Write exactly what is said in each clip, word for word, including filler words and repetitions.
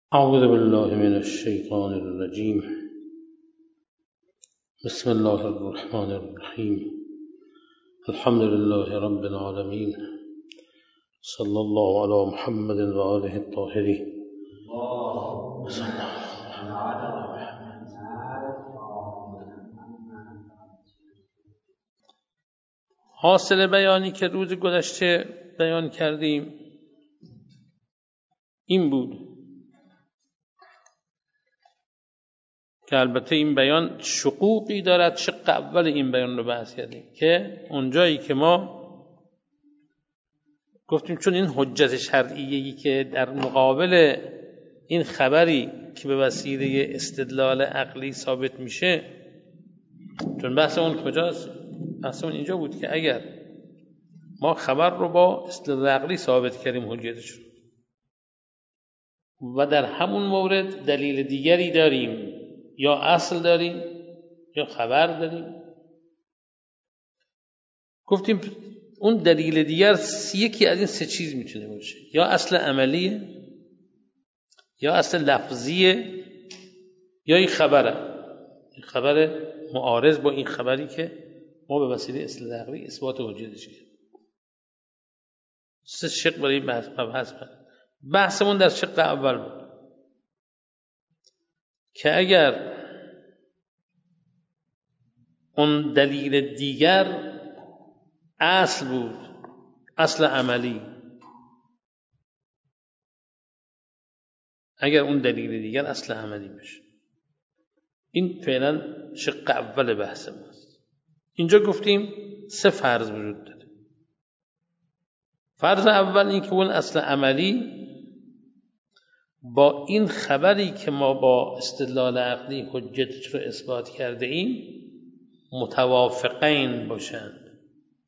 أعوذ بالله من الشيطان الرجيم. بسم الله الرحمن الرحيم. الحمد لله رب العالمين. صلى الله على محمد وآله الطاهرين. حاصل بیانی که روز گذشته بیان کردیم این بود که البته این بیان شقوقی دارد. شق اول این بیان رو بحث کردیم که اونجایی که ما گفتیم چون این حجت شرعیه‌ای که در مقابل این خبری که به وسیله استدلال عقلی ثابت میشه، چون بحث اون کجاست؟ بحث اون اینجا بود که اگر ما خبر رو با استدلال عقلی ثابت کردیم حجتش رو و در همون مورد دلیل دیگری داریم، یا اصل داریم یا خبر داریم، گفتیم اون دلیل دیگر یکی از این سه چیز میتونه باشه: یا اصل عملیه، یا اصل لفظیه، یا این خبره، این خبر معارض با این خبری که ما به وسیله اصل عقلی اثبات حجتش کردیم. سه شق برای بحث بحثمون در شق اول بود که اگر اون دلیل دیگر اصل بود، اصل عملی، اگر اون دلیل دیگر اصل عملی بشه، این فعلا شق اول بحث ماست. اینجا گفتیم سه فرض وجود داره. فرض اول این که اون اصل عملی با این خبری که ما با استدلال عقلی حجتش رو اثبات کرده ایم متوافقین باشند.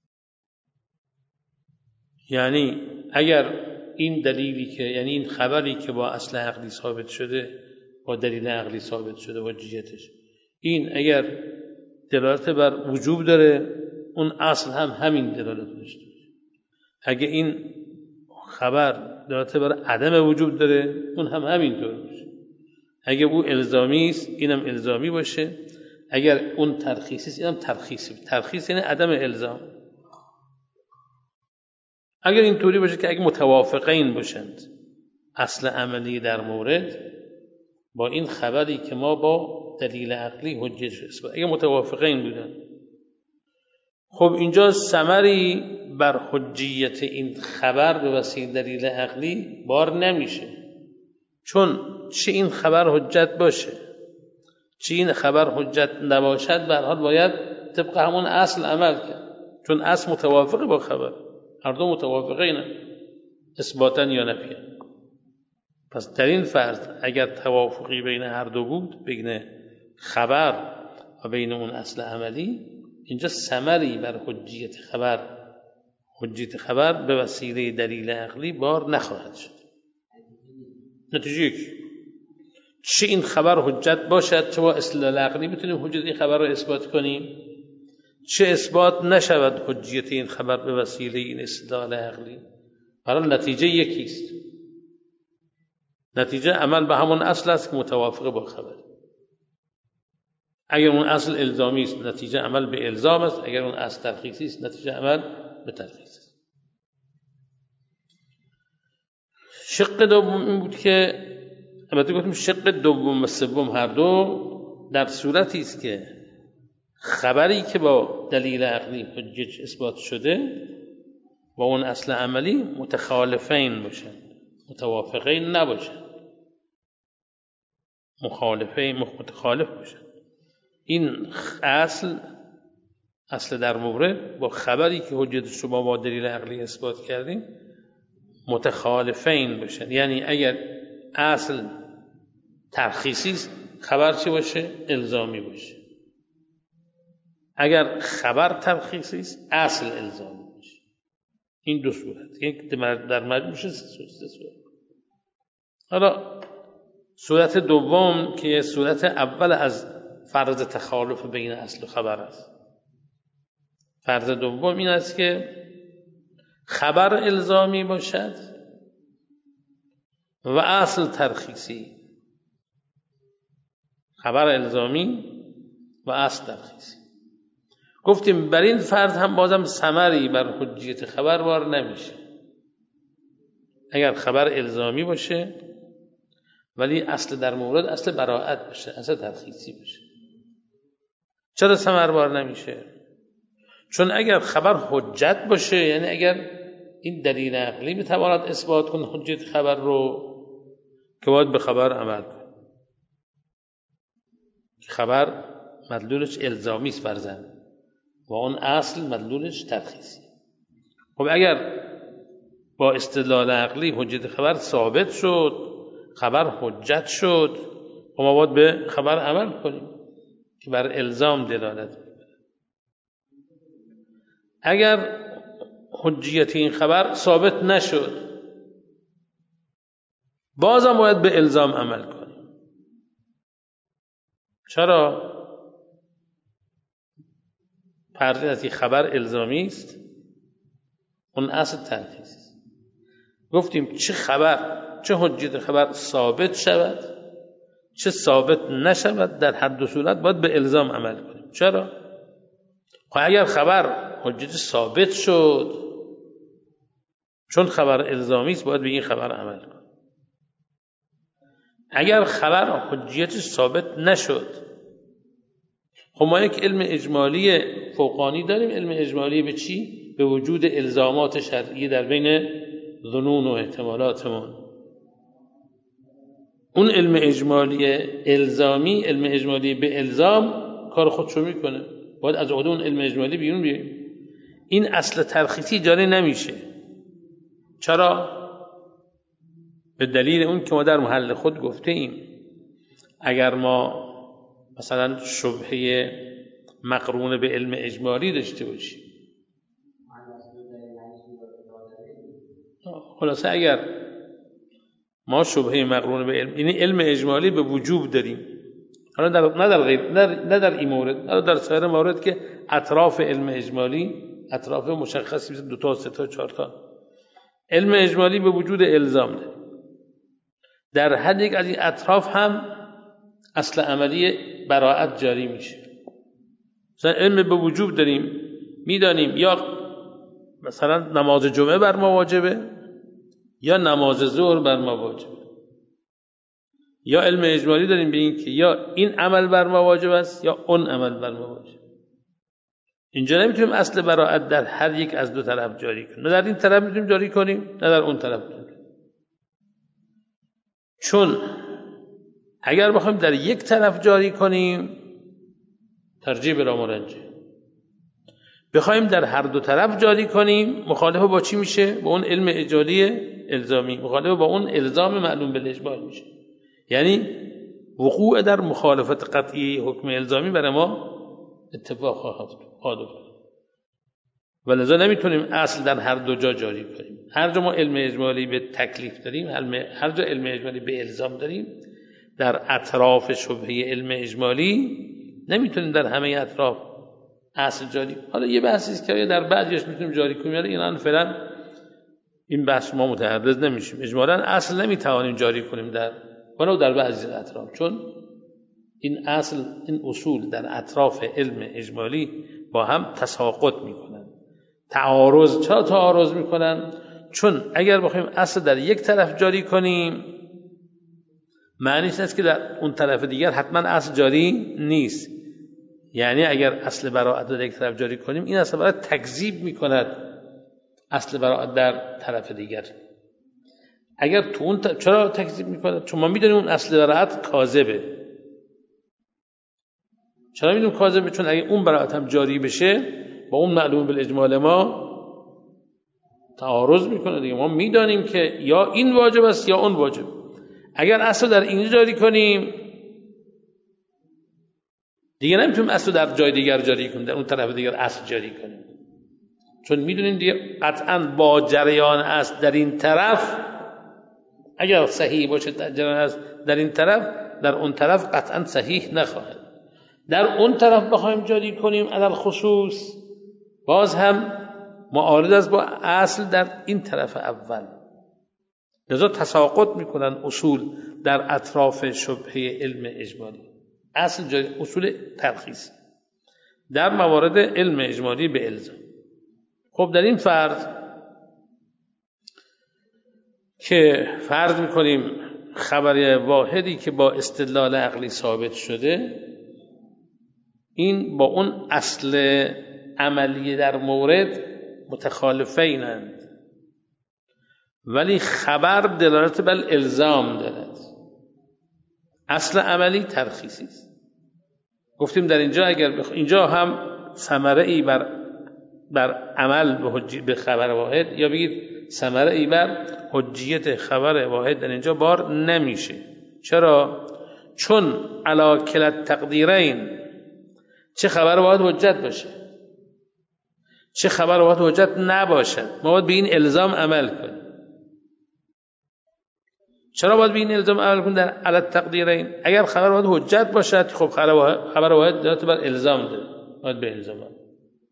یعنی اگر این دلیلی که یعنی این خبری که با اصل عقلی ثابت شده، با دلیل عقلی ثابت شده حجتش، این اگر دلالت بر وجوب داره، اون اصل هم همین دلالت داشته. اگه این خبر دلالت بر عدم وجود داره، اون هم همینطور باشه. اگه او الزامی است، اینم الزامی باشه. اگر اون ترخیصی است، اینم ترخیصی. ترخیص یعنی عدم الزام. اگر اینطوری باشه که اگه متوافقین باشند اصل عملی در مورد با این خبری که ما با دلیل عقلی حجت اثبات، اگه متوافقین بودن، خب اینجا ثمری بر حجیت این خبر به وسیله دلیل عقلی بار نمیشه. چون چه این خبر حجت باشه چه این خبر حجت نباشد، به هر حال باید طبق همون اصل عمل کرد، چون اصل متوافق با خبر، هر دو متوافقه اینه اثباتا یا نفیا. پس در این فرض اگر توافقی بین هر دو بود، بین خبر و بین اون اصل عملی، اینجا ثمری بر حجیت خبر حجیت خبر به وسیله دلیل عقلی بار نخواهد شد. نتیجه یک، چه این خبر حجت باشد، چه با استدلال عقلی بتونیم حجت این خبر رو اثبات کنیم، چه اثبات نشود حجیت این خبر به وسیله این استدلال عقلی، برای نتیجه یکیست. نتیجه عمل به همون اصل است که متوافق با خبر. اگر اون اصل الزامی است، نتیجه عمل به الزام است. اگر اون اصل ترخیصی است، نتیجه عمل به ترخیص است. شق دوم این بود که البته گفتیم شق دوم و سوم هر دو در صورتی است که خبری که با دلیل عقلی حجت اثبات شده با اون اصل عملی متخالفین باشن، متوافقین نباشن، مخالفین متخالف باشن. این اصل اصل در مورد با خبری که حجتش رو با دلیل عقلی اثبات کردیم متخالفین باشن. یعنی اگر اصل ترخیصی است، خبر چی باشه؟ الزامی باشه. اگر خبر ترخیصی است، اصل الزامی باشه. این دو صورت، یک در مجموع سه صورت. حالا صورت دوم که صورت اول از فرض تخالف بین اصل و خبر است. فرض دوم این است که خبر الزامی باشد و اصل ترخیصی، خبر الزامی و اصل ترخیصی. گفتیم بر این فرض هم بازم ثمری بر حجیت خبر وارد نمیشه. اگر خبر الزامی باشه ولی اصل در مورد اصل براءت باشه، اصل ترخیصی باشه، چرا ثمر وارد نمیشه؟ چون اگر خبر حجت باشه، یعنی اگر این دلیل عقلی میتواند اثبات کنه حجیت خبر رو، که باید به خبر عمل کنه. خبر مدلولش الزامی است فرضاً و اون اصل مدلولش ترخیصی. خب اگر با استدلال عقلی حجیت خبر ثابت شد، خبر حجت شد، خب ما باید به خبر عمل کنیم که بر الزام دلالت میکنه. اگر حجیت این خبر ثابت نشد، بازم باید به الزام عمل کنیم. چرا؟ پرده خبر الزامی است، اون اصل ترخیصی است. گفتیم چه خبر، چه حجیت خبر ثابت شود چه ثابت نشود، در هر دو صورت باید به الزام عمل کنیم. چرا؟ خب اگر خبر حجیت ثابت شد، چون خبر الزامی است باید به این خبر عمل کنیم. اگر خبر حجیت ثابت نشد، خب ما یک علم اجمالی فوقانی داریم. علم اجمالی به چی؟ به وجود الزامات شرعی در بین ظنون و احتمالاتمون. اون علم اجمالی الزامی، علم اجمالی به الزام کار خودشو میکنه، باید از عهده اون علم اجمالی بیرون بیاییم. این اصل ترخیصی جاری نمیشه. چرا؟ به دلیل اون که ما در محل خود گفته ایم اگر ما مثلا شبهه مقرون به علم اجمالی داشته باشیم، خلاصه اگر ما شبهه مقرون به علم، یعنی علم اجمالی به وجوب داریم، حالا در نه در غیر نه در این مورد، نه در سایر موارد که اطراف علم اجمالی اطراف مشخصی مثل دو تا سه تا چهار تا علم اجمالی به وجود الزام داریم. در هر یک از این اطراف هم اصل عملی براءت جاری میشه. مثلا علم به وجوب داریم، میدانیم یا مثلا نماز جمعه بر ما واجبه یا نماز ظهر بر ما واجبه، یا علم اجمالی داریم به این که یا این عمل بر ما واجب است یا اون عمل بر ما واجب. اینجا نمیتونیم اصل براءت در هر یک از دو طرف جاری کنیم، نه در این طرف میتونیم جاری کنیم نه در اون طرف میتونیم. چون اگر بخوایم در یک طرف جاری کنیم ترجیح بلا مرجح، بخوایم در هر دو طرف جاری کنیم مخالفه با چی میشه؟ با اون علم اجمالی الزامی، مخالفه با اون الزام معلوم بالاجمال میشه. یعنی وقوع در مخالفت قطعی حکم الزامی برای ما اتفاق خواهد افتاد. ولذا نمیتونیم اصل در هر دو جا جاری کنیم. هر جا ما علم اجمالی به تکلیف داریم، هر جا علم اجمالی به الزام داریم، در اطراف شبهه علم اجمالی نمیتونیم در همه اطراف اصل جاری. حالا یه بحثی است که در بعضیش میتونیم جاری کنیم، یعنی اینا فعلا این بحث ما متعرض نمیشیم. اجمالاً اصل نمیتوانیم جاری کنیم در ولو در بعضی اطراف، چون این اصل این اصول در اطراف علم اجمالی با هم تساقط میکنن. تعارض، چرا تعارض میکنن؟ چون اگر بخوایم اصل در یک طرف جاری کنیم معنیش است که در اون طرف دیگر حتما اصل جاری نیست. یعنی اگر اصل براءت در یک طرف جاری کنیم این اصل براءت تکذیب میکند اصل براءت در طرف دیگر. اگر تو اون ت... چرا تکذیب میکنه؟ چون ما میدونیم اون اصل براءت کاذبه. چرا میدونیم کاذبه؟ چون اگه اون براءت هم جاری بشه با اون معلوم بالاجمال ما تعارض میکنه دیگه. ما میدانیم که یا این واجب است یا اون واجب. اگر اصل در اینجا جاری کنیم دیگه نمیتونیم اصل در جای دیگر جاری کنیم، در اون طرف دیگر اصل جاری کنیم، چون میدونیم دیگه قطعا با جریان اصل در این طرف اگر صحیح باشه جریان اصل در این طرف، در اون طرف قطعا صحیح نخواهد. در اون طرف بخوایم جاری کنیم علل خصوص باز هم معارض است با اصل در این طرف اول. لذا تساقط میکنن اصول در اطراف شبهه علم اجمالی. اصل جای اصول ترخیص در موارد علم اجمالی به الزام. خب در این فرض که فرض میکنیم خبر واحدی که با استدلال عقلی ثابت شده، این با اون اصل عملی در مورد متخالفینند، ولی خبر دلالت بر الزام دارد. اصل عملی ترخیصی است. گفتیم در اینجا اگر بخ... اینجا هم ثمره ای بر بر عمل به, حجی... به خبر واحد، یا بگید ثمره ای بر حجیت خبر واحد در اینجا بار نمیشه. چرا؟ چون علا کلا تقدیرین، چه خبر واحد حجت باشه چه خبر واحد حجت نباشد، ما باید به این الزام عمل کنیم. چرا باید به این الزام عمل کنیم در علا تقدیرین؟ اگر خبر واحد حجت باشد، خب خبر واحد دلالت بر الزام داره، باید به الزام عمل.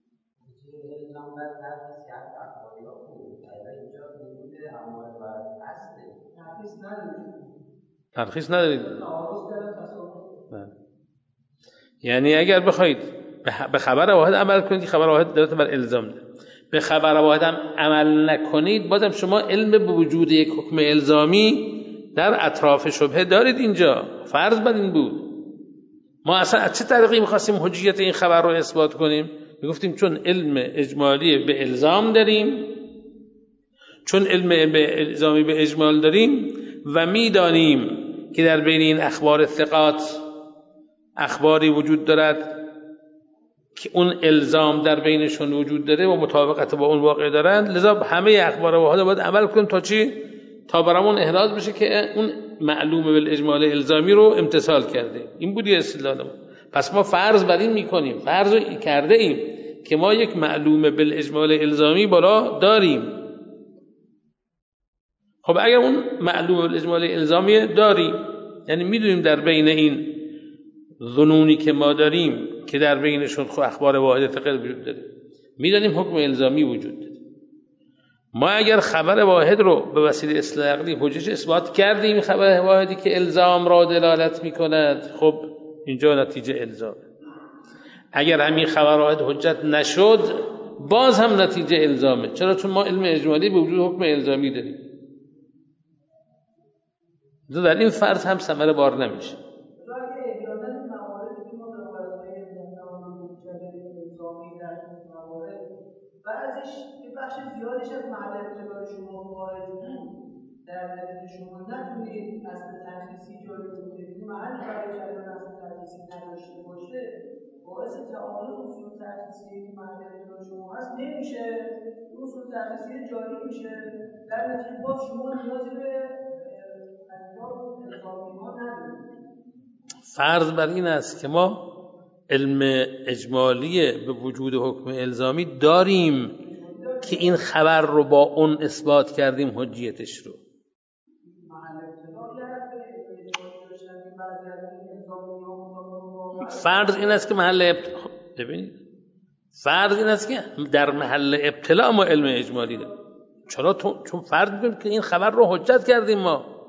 ترخیص ندارید. یعنی اگر بخواید به خبر واحد عمل کنید، خبر واحد دلالت بر الزام داره. به خبر واحد هم عمل نکنید، بازم شما علم به وجود یک حکم الزامی در اطراف شبهه دارید. اینجا فرض بر این بود. ما اصلا از چه طریقی می‌خواستیم حجیت این خبر رو اثبات کنیم؟ میگفتیم چون علم اجمالی به الزام داریم، چون علم به الزامی به اجمال داریم و میدانیم که در بین این اخبار ثقات اخباری وجود دارد که اون الزام در بینشون وجود داره و مطابقت با اون واقع دارند، لذا همه اخبار واحد باید عمل کنیم تا چی؟ تا برامون احراز بشه که اون معلوم بالاجمال الزامی رو امتثال کرده. این بودی استدلالمون. پس ما فرض بر این میکنیم، فرض رو کرده ایم که ما یک معلوم بالاجمال الزامی بالا داریم. خب اگر اون معلوم بالاجمال الزامی داریم، یعنی میدونیم در بین این ظنونی که ما داریم که در بینشون خب اخبار واحد ثقل وجود داره، میدونیم حکم الزامی وجود داره. ما اگر خبر واحد رو به وسیله اصطلاح عقلی حجج اثبات کردیم، خبر واحدی که الزام را دلالت میکند، خب اینجا نتیجه الزام. اگر همین خبر واحد حجت نشد، باز هم نتیجه الزامه. چرا؟ چون ما علم اجمالی به وجود حکم الزامی داریم. در این فرض هم ثمره بار نمیشه. بعضیش یه بخش زیادیش از محل ابتلا شما خارج بود، در نتیجه شما نتونید اصل ترخیصی جاری کنید، محل برای جریان اصل ترخیصی نداشته باشه، باعث تعارض اصول ترخیصی که محل ابتلا شما هست نمیشه، اصول ترخیصی جاری میشه، در نتیجه باز شما نیازی به انجام الزامی ها ندارید. فرض بر این است که ما علم اجمالی به وجود حکم الزامی داریم که این خبر رو با اون اثبات کردیم حجیتش رو. فرض این است که محل ابتلا ببینید فرض این است که در محل ابتلا ما علم اجمالی داریم. چرا؟ چون فرض می‌کنیم که این خبر رو حجت کردیم. ما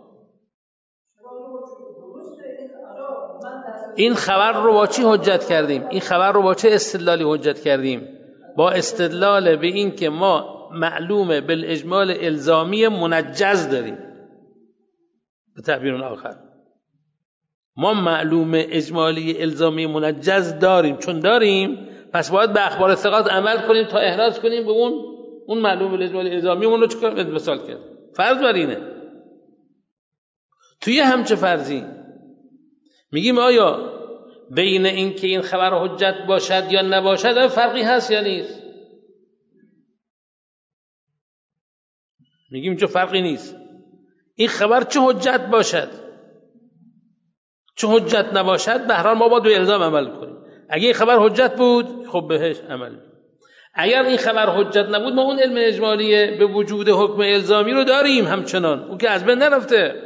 این خبر رو با چی حجت کردیم؟ این خبر رو با چه استدلالی حجت کردیم؟ با استدلال به این که ما معلوم بالاجمال الزامی منجز داریم. به تعبیر آخر ما معلوم اجمالی الزامی منجز داریم. چون داریم پس باید به اخبار ثقات عمل کنیم تا احراز کنیم به اون اون معلوم بالاجمال الزامی اون رو چیکار مثال کرد. فرض بر اینه. توی همچه فرضی میگیم آیا بین این که این خبر حجت باشد یا نباشد فرقی هست یا نیست؟ میگیم چه فرقی نیست. این خبر چه حجت باشد چه حجت نباشد، به هر حال ما باید به الزام عمل کنیم. اگه این خبر حجت بود خب بهش عمل کنیم. اگر این خبر حجت نبود، ما اون علم اجمالی به وجود حکم الزامی رو داریم همچنان، اون که از بین نرفته.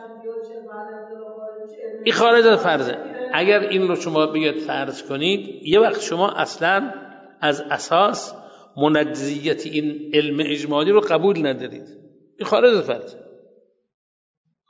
این خارج از فرضه. اگر این رو شما بیاد فرض کنید، یه وقت شما اصلا از اساس منجزیت این علم اجمالی رو قبول ندارید. این خارج از فرضه.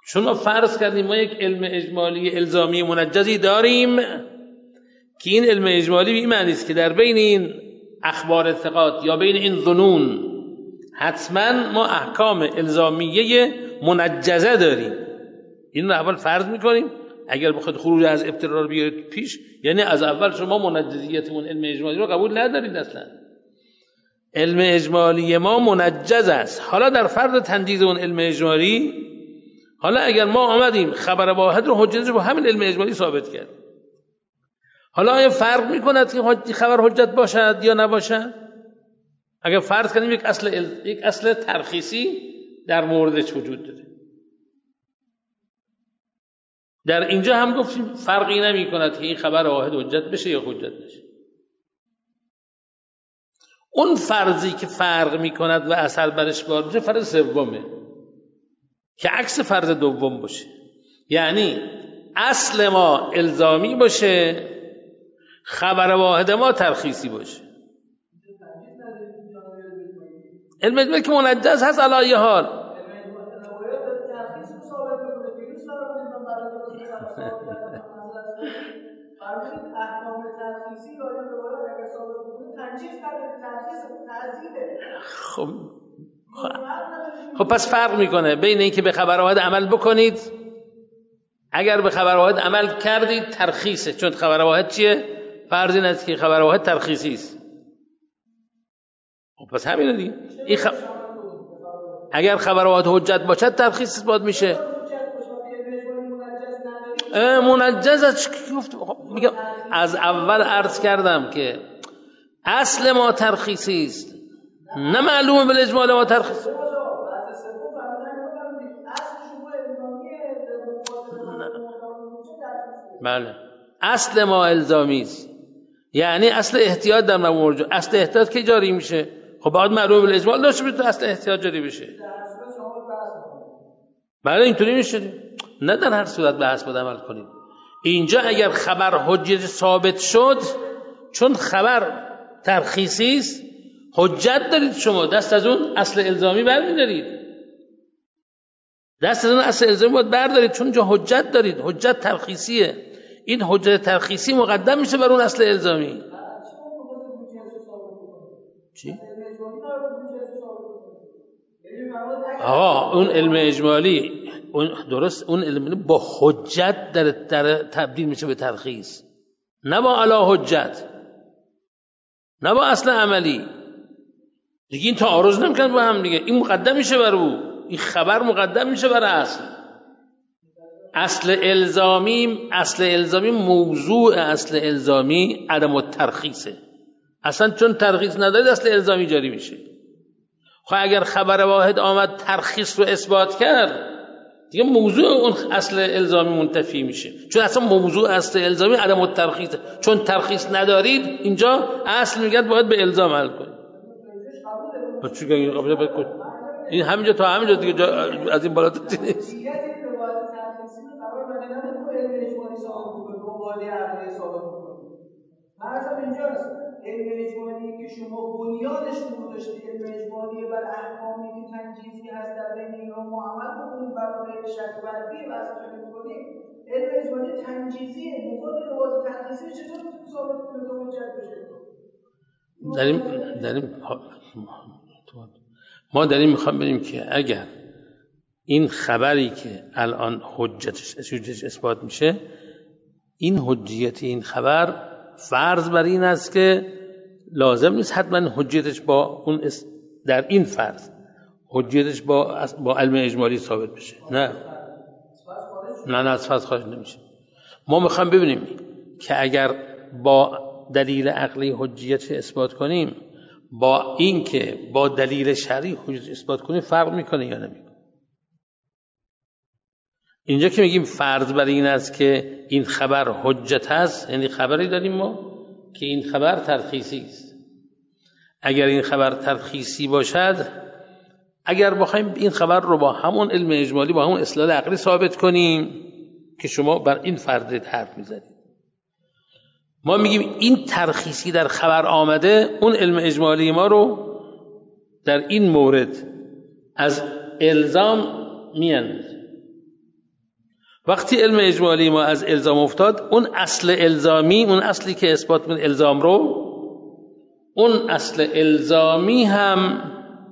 چون ما فرض کردیم ما یک علم اجمالی الزامی منجزی داریم که این علم اجمالی به این معنی است که در بین این اخبار ثقات یا بین این ظنون حتما ما احکام الزامیه منجزه داریم. این رو اول فرض میکنیم. اگر بخواید خروج از ابتدا رو بیارید پیش، یعنی از اول شما منجزیتمون علم اجمالی رو قبول ندارید. اصلا علم اجمالی ما منجز است. حالا در فرض تنجیز اون علم اجمالی، حالا اگر ما آمدیم خبر واحد رو حجتش با همین علم اجمالی ثابت کرد، حالا آیا فرق میکند که خبر حجت باشد یا نباشد؟ اگر فرض کنیم یک اصل یک اصل ترخیصی در موردش وجود داره، در اینجا هم گفتیم فرقی نمی کند که این خبر واحد حجت بشه یا حجت نشه. اون فرضی که فرق می کند و اثر برش بار بشه فرض سومه که عکس فرض دوم باشه، یعنی اصل ما الزامی باشه، خبر واحد ما ترخیصی باشه. علم اجمالی که منجز هست علی ای حال. خب خب پس فرق میکنه بین این که به خبر واحد عمل بکنید، اگر به خبر واحد عمل کردید ترخیصه، چون خبر واحد چیه؟ فرض این است که خبر واحد ترخیصی است. خب پس همینه دیگه. این خب... اگر خبر واحد حجت باشد ترخیص اثبات میشه. منجز از گفت میگم از اول عرض کردم که اصل ما ترخیصی است، نه معلومه بالاجمال ما ترخیص. بله اصل ما الزامی است، یعنی اصل احتیاط در موارد. اصل احتیاط که جاری میشه، خب باید معلومه بالاجمال داشته باشه اصل احتیاط جاری بشه. بله اینطوری میشه، نه در هر صورت به حسب عمل کنید. اینجا اگر خبر حجت ثابت شد، چون خبر ترخیصی است حجت دارید، شما دست از اون اصل الزامی برمی‌دارید، دست از اون اصل الزامی باید بردارید، چون جا حجت دارید، حجت ترخیصیه. این حجت ترخیصی مقدم میشه بر اون اصل الزامی. چی؟ آقا اون علم اجمالی اون درست اون علم با حجت در, در تبدیل میشه به ترخیص، نه با علا حجت، نه با اصل عملی دیگه. این تعارض نمیکنه با هم دیگه. این مقدم میشه بر او، این خبر مقدم میشه بر اصل. اصل الزامی اصل الزامی موضوع اصل الزامی عدم الترخیصه. اصلا چون ترخیص ندارید اصل الزامی جاری میشه. خب اگر خبر واحد آمد ترخیص رو اثبات کرد، دیگه موضوع اون اصل الزامی منتفی میشه، چون اصلا موضوع اصل الزامی عدم الترخیصه. چون ترخیص ندارید اینجا اصل میگه باید به الزام حل کنید. چون این قبل بکن این همینجا تا همینجا دیگه از این بالاتر نیست. مثلا اینجاست علم اجمالی که شما بنیادش رو گذاشته علم اجمالی بر احکامی که تنجیزی هست در بین اینا معامل بکنید برای غیر شک بردی و اصلا میکنید. علم اجمالی تنجیزیه، مفاد لباس تنجیزی چطور میتونه ثابت کنه تا حجت بشه؟ داریم داریم ما داریم میخوام بریم که اگر این خبری که الان حجتش حجتش اثبات میشه، این حجیت این خبر فرض بر این است که لازم نیست حتما حجیتش با اون در این فرض حجیتش با با علم اجمالی ثابت بشه. نه نه نه از فرض خارج نمیشه. ما میخوام ببینیم که اگر با دلیل عقلی حجیت اثبات کنیم با این که با دلیل شرعی حجیت اثبات کنیم فرق میکنه یا نمیکنه. اینجا که میگیم فرض بر این است که این خبر حجت هست، یعنی خبری داریم ما که این خبر ترخیصی است. اگر این خبر ترخیصی باشد، اگر بخوایم این خبر رو با همون علم اجمالی با همون استدلال عقلی ثابت کنیم که شما بر این فرض حرف میزنید، ما میگیم این ترخیصی در خبر آمده، اون علم اجمالی ما رو در این مورد از الزام میاندازه. وقتی علم اجمالی ما از الزام افتاد، اون اصل الزامی، اون اصلی که اثبات من الزام رو، اون اصل الزامی هم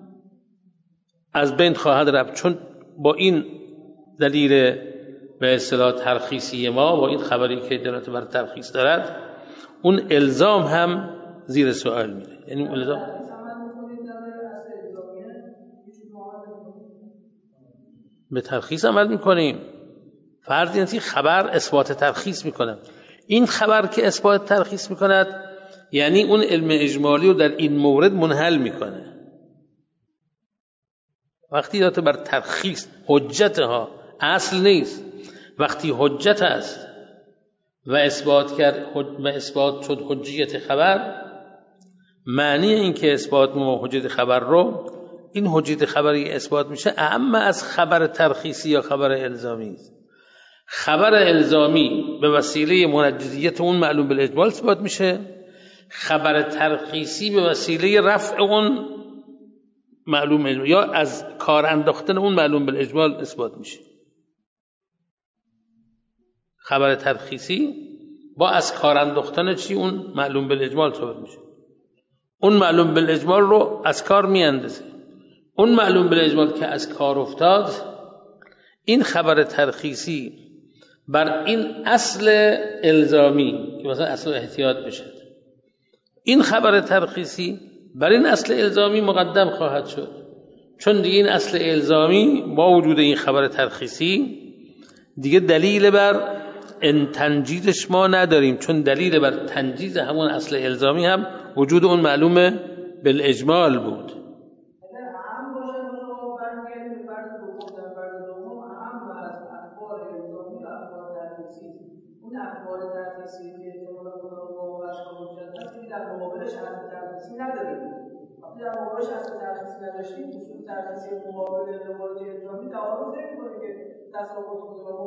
از بین خواهد رفت، چون با این دلیل به اصطلاح ترخیصی ما، با این خبری که دلالت بر ترخیص دارد، اون الزام هم زیر سوال میره. یعنی اون الزام به ترخیص عمل میکنیم. فرض اینه که خبر اثبات ترخیص میکنه. این خبر که اثبات ترخیص میکند یعنی اون علم اجمالی رو در این مورد منحل میکنه. وقتی داده بر ترخیص حجت ها اصل نیست، وقتی حجت است و اثبات کرد و اثبات شد حجیت خبر، معنی این که اثبات ما حجیت خبر رو، این حجیت خبری اثبات میشه اما از خبر ترخیصی یا خبر الزامی است. خبر الزامی به وسیله منجزیت اون معلوم بالاجمال اثبات میشه، خبر ترخیصی به وسیله رفع اون معلوم اجمال یا از کار انداختن اون معلوم بالاجمال اثبات میشه. خبر ترخیصی با از کار انداختن چی؟ اون معلوم بالاجمال ثابت میشه. اون معلوم بالاجمال رو از کار میاندازه. اون معلوم بالاجمال که از کار افتاد، این خبر ترخیصی بر این اصل الزامی که مثلا اصل احتیاط بشه، این خبر ترخیصی بر این اصل الزامی مقدم خواهد شد، چون دیگه این اصل الزامی با وجود این خبر ترخیصی دیگه دلیل بر ان تنجیزش ما نداریم، چون دلیل بر تنجیز همون اصل الزامی هم وجود اون معلومه بالاجمال بود. در مقابلش اصل ترخیصی نداشتیم، اصول ترخیصی مقابل روایت الزامی تعارض نمی‌کنه که تصاوت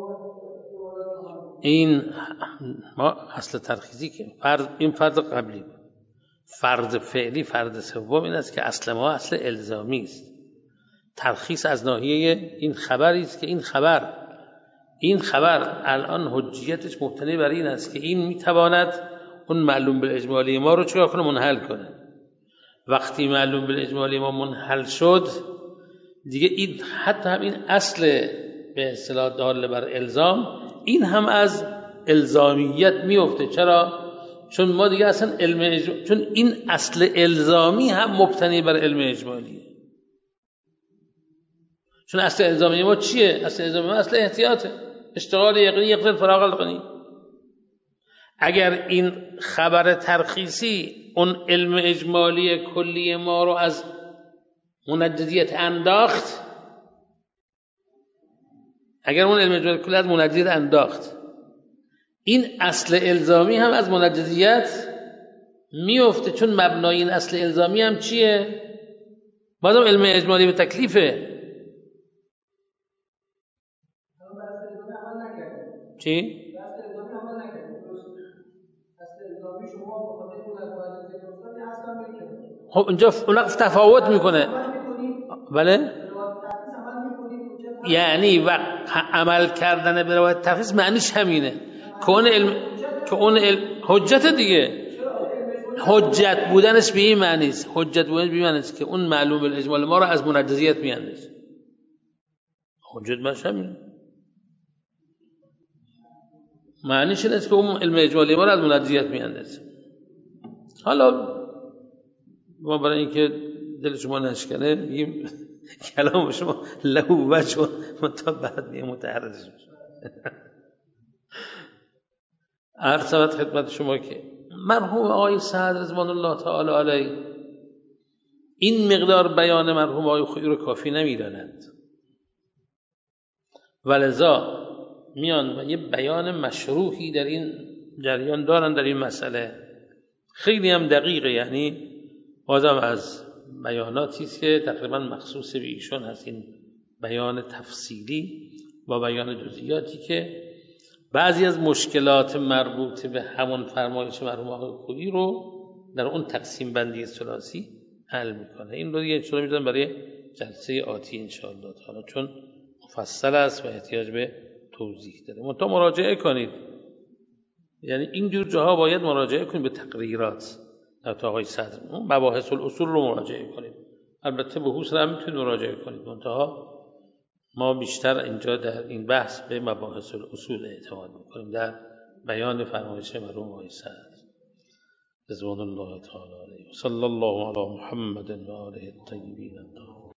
کنه. این ما اصل ترخیصی که فرض، این فرض قبلی بود. فرض فعلی، فرض سوم این است که اصل ما اصل الزامی است. ترخیص از ناحیه این خبری است که این خبر این خبر الان حجیتش مبتنی بر این است که این میتواند اون معلوم بالاجمالی ما رو چیکار کنه؟ منحل کنه. وقتی معلوم بالاجمالی ما منحل شد، دیگه این حتی هم این اصل به اصطلاح دال بر الزام، این هم از الزامیت میفته. چرا؟ چون ما دیگه اصلا علم اجمالی، چون این اصل الزامی هم مبتنی بر علم اجمالیه. چون اصل الزامی ما چیه؟ اصل الزامی ما اصل احتیاطه، اشتغال یقینی یقین فراغ القنی. اگر این خبر ترخیصی اون علم اجمالی کلی ما رو از منجزیت انداخت، اگر اون علم اجمالی کلی از منجزیت انداخت، این اصل الزامی هم از منجزیت میفته، چون مبنای این اصل الزامی هم چیه؟ بازم علم اجمالی به تکلیفه. چی؟ خب اینجا اون تفاوت میکنه. بله؟ یعنی وقت عمل کردن به روایت ترخیص معنیش همینه که اون علم که اون علم حجت دیگه، حجت بودنش به این معنی است، حجت بودنش به این معنی است که اون معلوم بالاجمال ما رو از منجزیت میاندازه. حجت معنیش همینه، معنیش این است که اون علم اجمالی ما رو از منجزیت میاندازه. حالا ما برای اینکه دل شما نشکنه میگیم کلام شما لهو وجه و تا بعد میگه متعرض میشه. عرض شود خدمت شما که مرحوم آقای سعد رضوان الله تعالی علیه این مقدار بیان مرحوم آقای خویی رو کافی نمیدانند، ولذا میان و یه بیان مشروحی در این جریان دارن در این مسئله، خیلی هم دقیقه. یعنی بازم از بیاناتی است که تقریبا مخصوص به ایشون هست، این بیان تفصیلی با بیان جزئیاتی که بعضی از مشکلات مربوط به همون فرمایش مرحوم آقای خویی رو در اون تقسیم بندی ثلاثی حل میکنه. این رو دیگه ان شاءالله میذارم برای جلسه آتی ان شاءالله تعالی، چون مفصل است و احتیاج به توضیح داره. منتها مراجعه کنید، یعنی این جور جاها باید مراجعه کنید به تقریرات تا آقای صدر، مباحث الاصول رو مراجعه کنید. البته به حسن هم میتونید مراجعه کنید، منتها ما بیشتر اینجا در این بحث به مباحث الاصول اعتماد میکنیم در بیان فرمایش مرحوم آقای صدر رضوان الله تعالی علیه. صلی الله علی محمد و آله الطیبین الطاهرین.